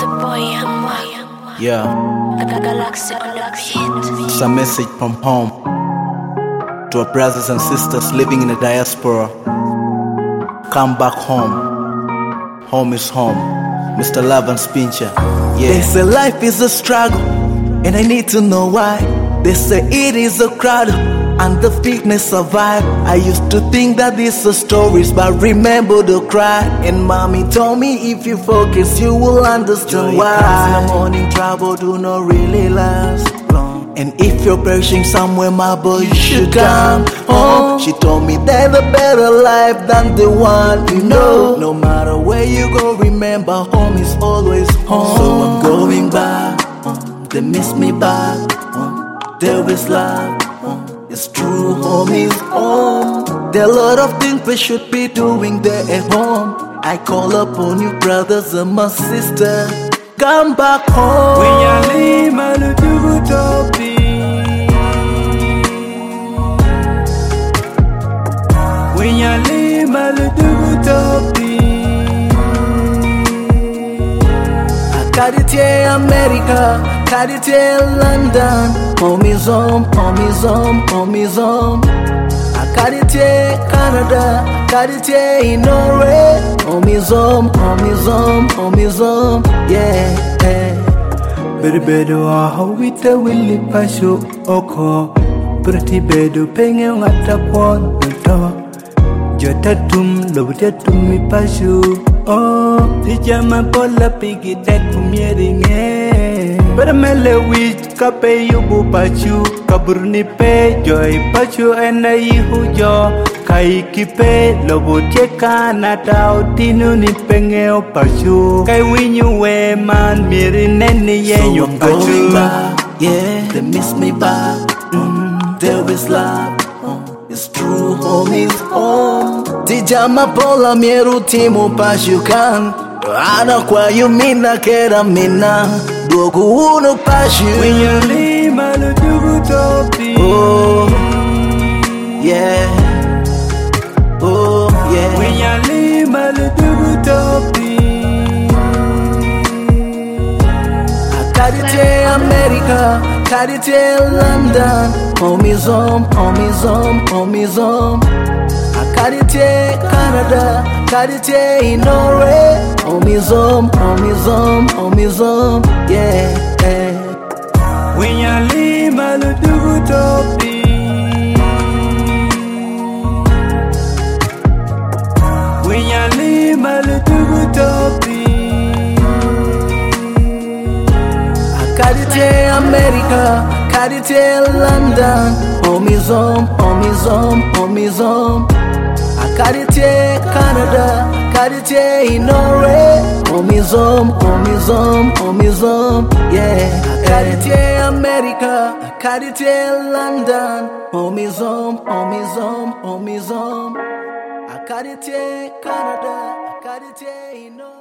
It's a boy, Yeah, Galaxy on the beat. it's a message from home to our brothers and sisters living in the diaspora. Come back home. Home is home. Mr. Lavan Spincher. Yeah. They say life is a struggle, and I need to know why. They say it is a cradle, and the fitness survive. I used to think that these are stories, but remember the cry. And mommy told me if you focus, you will understand why. Comes in the morning, trouble do not really last long. And if you're perishing somewhere, my boy, you should come home. She told me there's a better life than the one you know. No matter where you go, remember home is always home. So I'm going back home. They miss me back home. There is love. It's true, home is home. There are a lot of things we should be doing there at home. I call upon you, brothers and my sister. Come back home. When you leave, my little topi. When you leave, my little topi. Caritier America, Caritier London. Home is home, home is home, home is home. Caritier Canada, Caritier Norway. Home is home, home is home, home is home. Yeah. Bedo ahawita willi pasho oko. Pretty bedo penge ngata pon to. Jotatum lobutetum mi pasho. Oh, tijama pola pigi tet pumieringe. Pero mele wich kape yubu pachu. Kaburni pe joy pachu ena ihujo. Kai kipe lobutie kana tau tinu ni pengeo pachu. Kai winyu we man miri neni ye So yo I'm going pachu. back, yeah, they miss me back. There is love, it's true, home is home. Tijama pola mieru timu pashukan. Ana kwa yumina kera mina. Dogu uno pashu. When you leave my little topi. Oh, yeah. Oh, yeah. When you leave my little topi. Caritier America, Caritier London. Home is home, home is home, home is home. Caritier Canada, Caritier Norway. Home is home, home is home, home is home. Yeah. When you leave my little topi. When you leave my little topi. Caritier America, Caritier London. Home is home, home is home, home is home. Caritier Canada, Caritier Norway. Home is home, home is home, home is home. Yeah. Caritier America, Caritier London. Home is home, home is home, home is home. Caritier Canada, Caritier Norway.